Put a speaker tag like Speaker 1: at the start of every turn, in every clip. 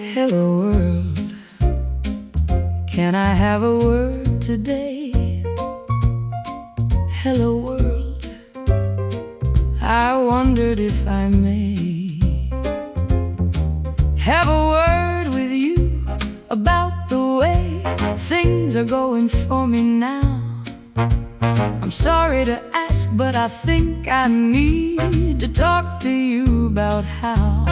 Speaker 1: Hello world, can I have a word today? Hello world, I wondered if I may have a word with you about the way things are going for me now. I'm sorry to ask, but I think I need to talk to you about how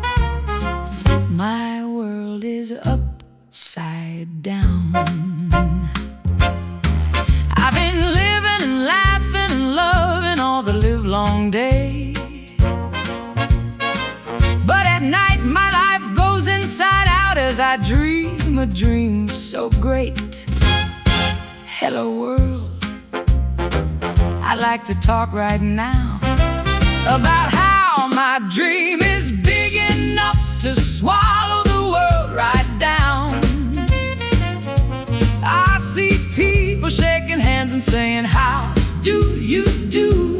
Speaker 1: my world is upside down. I've been living and laughing and loving all the livelong day, but at night my life goes inside out as I dream a dream so great. Hello world, I'd like to talk right now about how my dream is big enough to swallow the world right down. I see people shaking hands and saying, how do you do?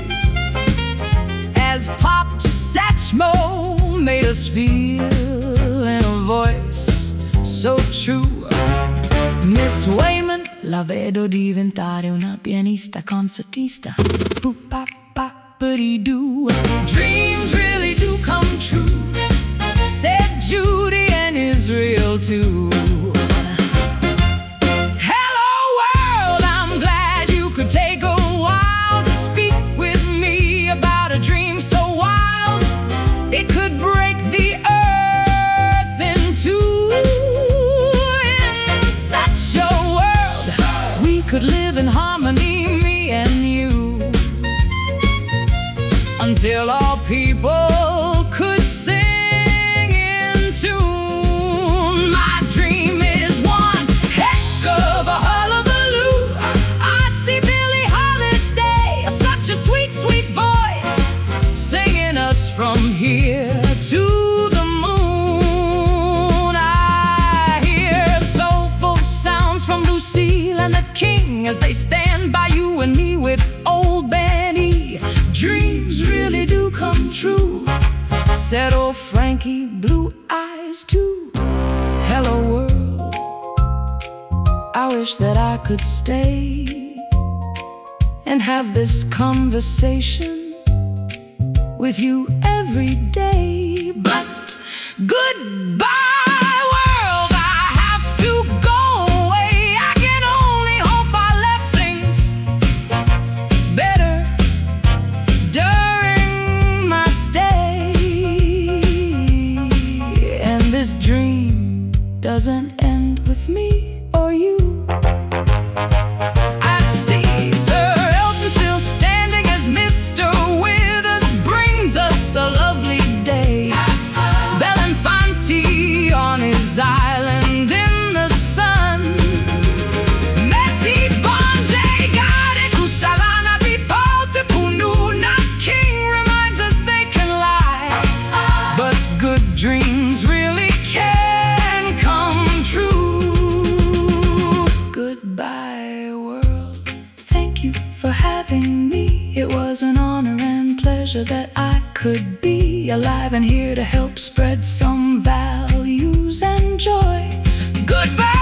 Speaker 1: As Pop Satchmo made us feel in a voice so true. Miss Wayman, la vedo diventare una pianista concertista. Boop-pop-pop-a-dee-doo. Dreams really do come true, said Judy and Israel too. Hello world, I'm glad you could take a while to speak with me about a dream so wild it could break the earth in two. In such a world, we could live in harmony, me and you, until all people could sing in tune. My dream is one heck of a hullabaloo. I see Billie Holiday, such a sweet, sweet voice, singing us from here to the moon. I hear soulful sounds from Lucille and the King as they stand by you and me with old Benny. Dreams really do come true, said old Frankie Blue Eyes too. Hello world, I wish that I could stay and have this conversation with you every day. But goodbye world, I have to go away. I can only hope I left things better during my stay, and this dream doesn't end with me or you. I see Sir Elton still standing as Mr. Withers brings us a lovely day. Belafonte on his island in the sun. Messi, Bonjay, Gade, Kusalana, Vipalte, Pununa. King reminds us they can lie, but good dreams really can come true. Goodbye world, thank you for having me. It was an honor and pleasure that I could be alive and here to help spread some values and joy. Goodbye.